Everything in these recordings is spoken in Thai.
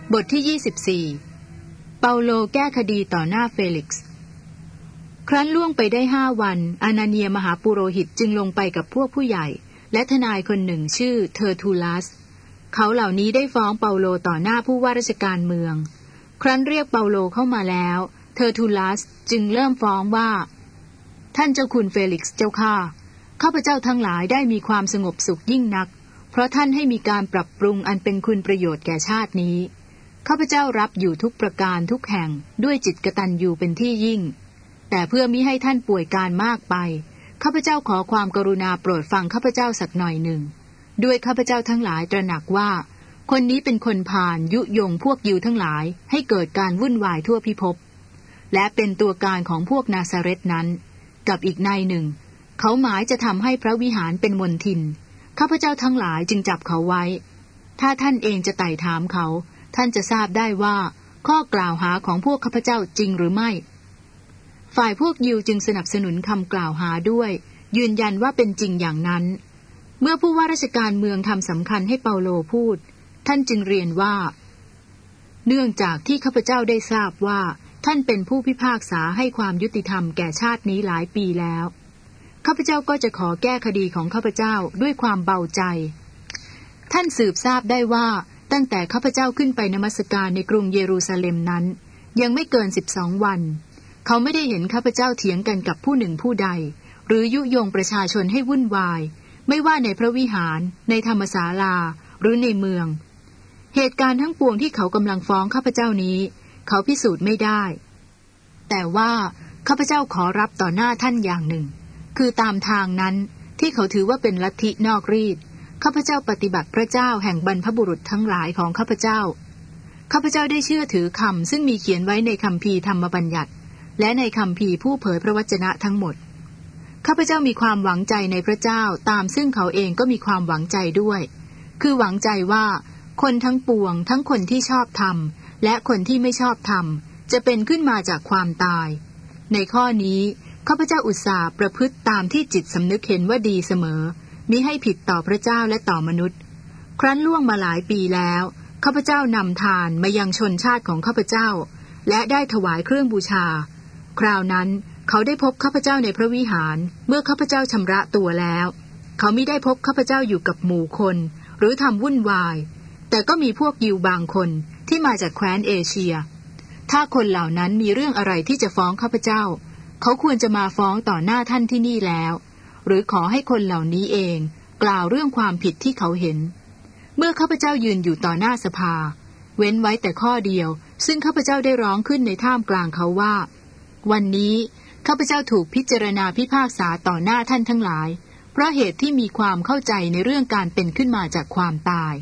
บทที่24เปาโลแก้คดีต่อหน้าเฟลิกซ์ครั้นล่วงไปได้5 วันอานาเนียมหาปุโรหิตจึงลงไปกับพวกผู้ใหญ่และทนายคนหนึ่งชื่อเทอร์ทูลัสเขาเหล่านี้ได้ฟ้องเปาโลต่อหน้าผู้ว่าราชการเมืองครั้นเรียกเปาโลเข้ามาแล้วเทอร์ทูลัสจึงเริ่มฟ้องว่าท่านเจ้าคุณเฟลิกซ์เจ้าข้าพเจ้าทั้งหลายได้มีความสงบสุขยิ่งนักเพราะท่านให้มีการปรับปรุงอันเป็นคุณประโยชน์แก่ชาตินี้ข้าพเจ้ารับอยู่ทุกประการทุกแห่งด้วยจิตกตัญญูเป็นที่ยิ่งแต่เพื่อมิให้ท่านป่วยการมากไปข้าพเจ้าขอความกรุณาโปรดฟังข้าพเจ้าสักหน่อยหนึ่งด้วยข้าพเจ้าทั้งหลายตระหนักว่าคนนี้เป็นคนพาลยุยงพวกยิวทั้งหลายให้เกิดการวุ่นวายทั่วพิภพและเป็นตัวการของพวกนาซาเรตนั้นกับอีกนายหนึ่งเขาหมายจะทำให้พระวิหารเป็นมลทินข้าพเจ้าทั้งหลายจึงจับเขาไว้ถ้าท่านเองจะไต่ถามเขาท่านจะทราบได้ว่าข้อกล่าวหาของพวกข้าพเจ้าจริงหรือไม่ฝ่ายพวกยิวจึงสนับสนุนคำกล่าวหาด้วยยืนยันว่าเป็นจริงอย่างนั้นเมื่อผู้ว่าราชการเมืองทำสำคัญให้เปาโลพูดท่านจึงเรียนว่าเนื่องจากที่ข้าพเจ้าได้ทราบว่าท่านเป็นผู้พิพากษาให้ความยุติธรรมแก่ชาตินี้หลายปีแล้วข้าพเจ้าก็จะขอแก้คดีของข้าพเจ้าด้วยความเบาใจท่านสืบทราบได้ว่าตั้งแต่ข้าพเจ้าขึ้นไปนมัสการในกรุงเยรูซาเล็มนั้นยังไม่เกิน12 วันเขาไม่ได้เห็นข้าพเจ้าเถียงกันกับผู้หนึ่งผู้ใดหรือยุยงประชาชนให้วุ่นวายไม่ว่าในพระวิหารในธรรมศาลาหรือในเมืองเหตุการณ์ทั้งปวงที่เขากำลังฟ้องข้าพเจ้านี้เขาพิสูจน์ไม่ได้แต่ว่าข้าพเจ้าขอรับต่อหน้าท่านอย่างหนึ่งคือตามทางนั้นที่เขาถือว่าเป็นลัทธินอกรีดข้าพเจ้าปฏิบัติพระเจ้าแห่งบรรพบุรุษทั้งหลายของข้าพเจ้าข้าพเจ้าได้เชื่อถือคำซึ่งมีเขียนไว้ในคัมภีร์ธรรมบัญญัติและในคัมภีร์ผู้เผยพระวจนะทั้งหมดข้าพเจ้ามีความหวังใจในพระเจ้าตามซึ่งเขาเองก็มีความหวังใจด้วยคือหวังใจว่าคนทั้งปวงทั้งคนที่ชอบธรรมและคนที่ไม่ชอบธรรมจะเป็นขึ้นมาจากความตายในข้อนี้ข้าพเจ้าอุตส่าห์ประพฤติตามที่จิตสำนึกเห็นว่าดีเสมอมิให้ผิดต่อพระเจ้าและต่อมนุษย์ครั้นล่วงมาหลายปีแล้วข้าพเจ้านำทานมายังชนชาติของข้าพเจ้าและได้ถวายเครื่องบูชาคราวนั้นเขาได้พบข้าพเจ้าในพระวิหารเมื่อข้าพเจ้าชำระตัวแล้วเขามิได้พบข้าพเจ้าอยู่กับหมู่คนหรือทำวุ่นวายแต่ก็มีพวกยิวบางคนที่มาจากแคว้นเอเชียถ้าคนเหล่านั้นมีเรื่องอะไรที่จะฟ้องข้าพเจ้าเขาควรจะมาฟ้องต่อหน้าท่านที่นี่แล้วหรือขอให้คนเหล่านี้เองกล่าวเรื่องความผิดที่เขาเห็นเมื่อข้าพเจ้ายืนอยู่ต่อหน้าสภาเว้นไว้แต่ข้อเดียวซึ่งข้าพเจ้าได้ร้องขึ้นในท่ามกลางเขาว่าวันนี้ข้าพเจ้าถูกพิจารณาพิพากษาต่อหน้าท่านทั้งหลายเพราะเหตุที่มีความเข้าใจในเรื่องการเป็นขึ้นมาจากความตาย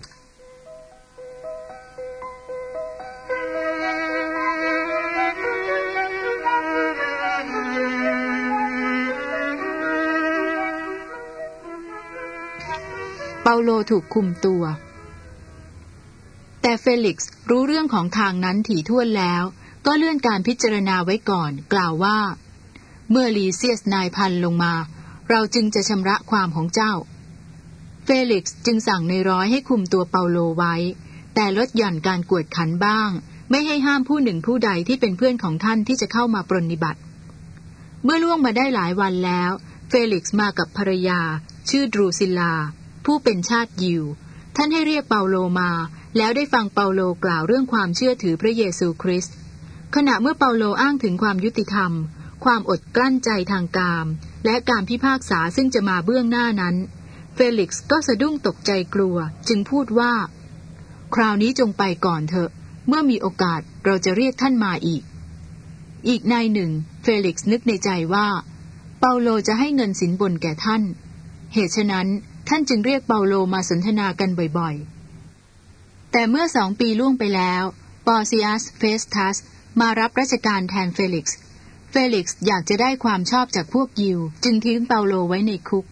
เปาโลถูกคุมตัวแต่เฟลิกซ์รู้เรื่องของทางนั้นถี่ถ้วนแล้วก็เลื่อนการพิจารณาไว้ก่อนกล่าวว่าเมื่อลีเซียสนายพันลงมาเราจึงจะชำระความของเจ้าเฟลิกซ์จึงสั่งในร้อยให้คุมตัวเปาโลไว้แต่ลดหย่อนการกวดขันบ้างไม่ให้ห้ามผู้หนึ่งผู้ใดที่เป็นเพื่อนของท่านที่จะเข้ามาปรนนิบัติเมื่อล่วงมาได้หลายวันแล้วเฟลิกซ์มากับภรรยาชื่อดรูซิลลาผู้เป็นชาติยิวท่านให้เรียกเปาโลมาแล้วได้ฟังเปาโลกล่าวเรื่องความเชื่อถือพระเยซูคริสต์ขณะเมื่อเปาโลอ้างถึงความยุติธรรมความอดกลั้นใจทางกามและการพิพากษาซึ่งจะมาเบื้องหน้านั้นเฟลิกซ์ก็สะดุ้งตกใจกลัวจึงพูดว่าคราวนี้จงไปก่อนเถอะเมื่อมีโอกาสเราจะเรียกท่านมาอีกนายหนึ่งเฟลิกซ์นึกในใจว่าเปาโลจะให้เงินสินบนแก่ท่านเหตุฉะนั้นท่านจึงเรียกเปาโลมาสนทนากันบ่อยๆแต่เมื่อ2 ปีล่วงไปแล้วปอร์ซิอัสเฟสทัสมารับราชการแทนเฟลิกซ์อยากจะได้ความชอบจากพวกยิวจึงทิ้งเปาโลไว้ในคุก